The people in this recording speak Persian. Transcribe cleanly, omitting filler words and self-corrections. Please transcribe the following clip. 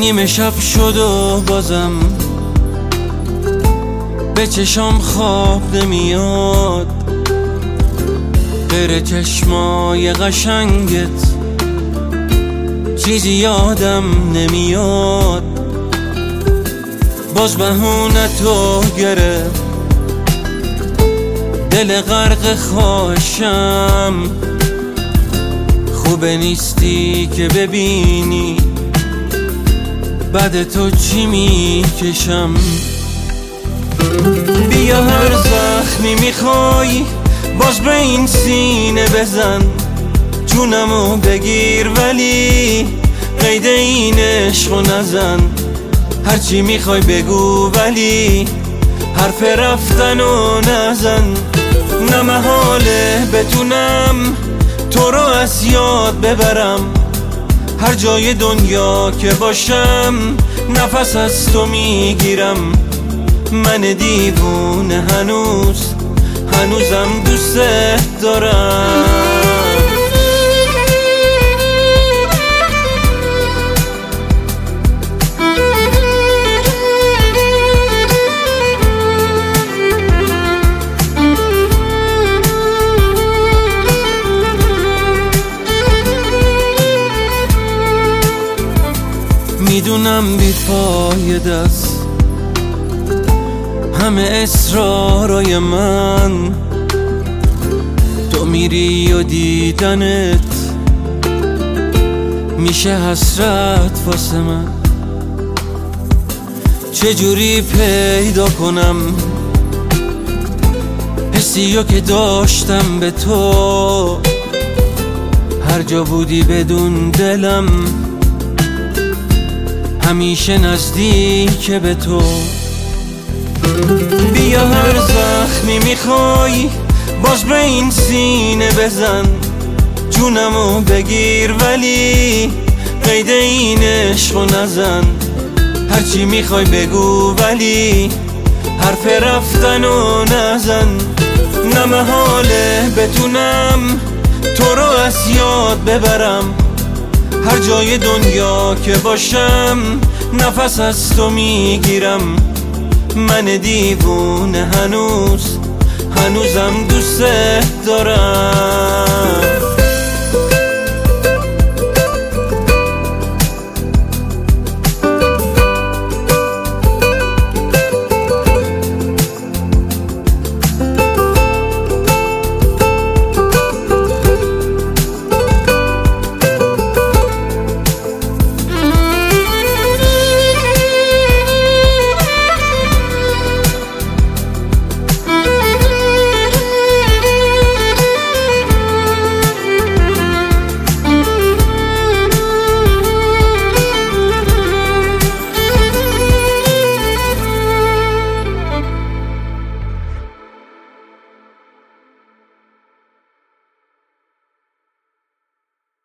نیمه شب شد و بازم به چشام خواب نمیاد، غیر چشمای قشنگت چیزی یادم نمیاد. باز بهونه تو گرفت دل غرق خواهشم، خوبه نیستی که ببینی بعد تو چی میکشم. بیا هر زخمی میخوای باز به این سینه بزن، جونمو بگیر ولی قید این عشقو نزن. هرچی میخوای بگو ولی حرف رفتنو نزن. نه محاله بتونم تو رو از یاد ببرم، هر جای دنیا که باشم نفس از تو میگیرم. من دیوونه هنوزم دوست دارم. میدونم بی فایده است همه اصرارای من، تو میری و دیدنت میشه حسرت واسه من. چجوری پیدا کنم حسیو که داشتم به تو، هر جا بودی بدون دلم همیشه نزدیک به تو. بیا هر زخمی میخوای باز به این سینه بزن، جونمو بگیر ولی قید این عشقو نزن. هرچی میخوای بگو ولی حرف رفتنو نزن. نه محاله بتونم تو رو از یاد ببرم، هر جای دنیا که باشم نفس از تو میگیرم. من دیوونه هنوزم دوست دارم.